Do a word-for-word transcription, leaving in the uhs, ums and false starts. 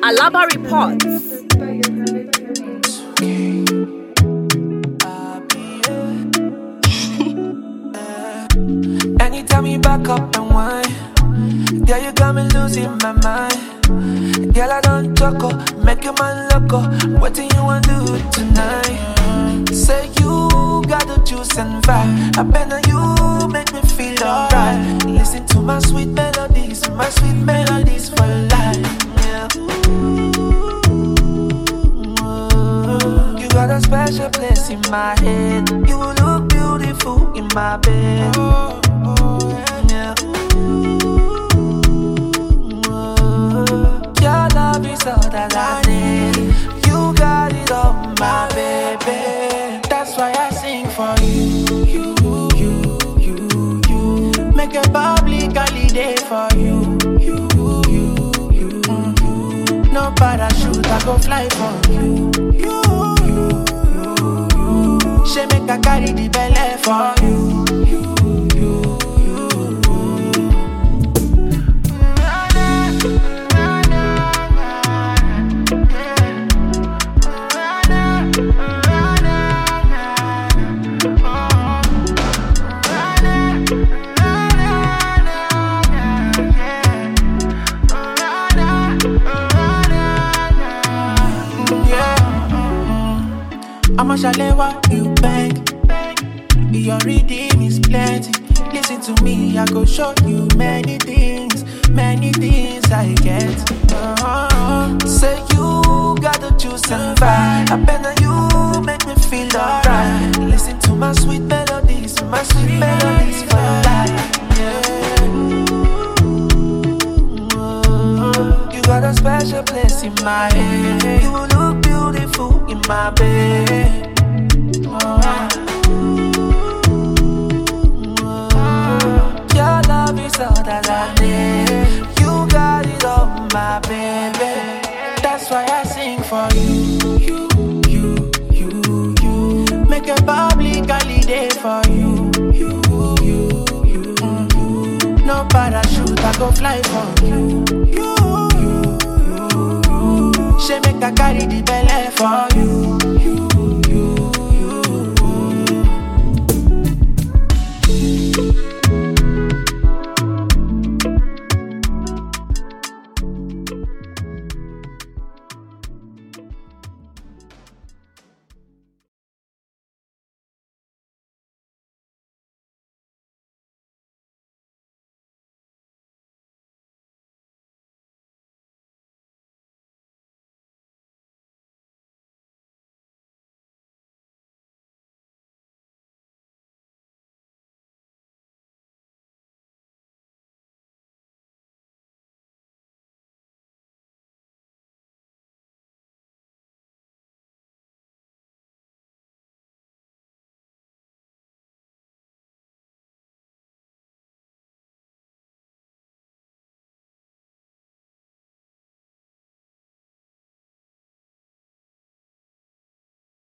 Alaba reports. Anytime you back up and whine, girl, you got me losing my mind. Girl, I don't choco, make your man loco. What do you want to do tonight? Say you got the juice and vibe. I better you make me feel alright. Listen to my sweet melodies, my sweet melodies for life. Yeah. You got a special place in my head. You look beautiful in my bed. Yeah. Your love is all that I need. You got it all, my baby. That's why I sing for you. You, you, you, you. Make a public holiday for you. You, you, you, you. No parachute, I go fly for you. You, you, you, you. She make a carry the belly for you. You, you, you. I'ma shalewa you beg. Your redeem is plenty. Listen to me, I go show you many things, many things I get. Uh-huh. Say you got the juice and vibe. I better you make me feel alright. Listen to my sweet melodies, my sweet melodies for life. Yeah. You got a special place in my head. You look beautiful in my bed. Oh. Your love is all that I need. You got it all, my baby. That's why I sing for you. You, you, you, you. Make a public holiday for you. You, you, you, you. No parachute, I go fly for you. You, you, you, you. She make a carry the belly for you.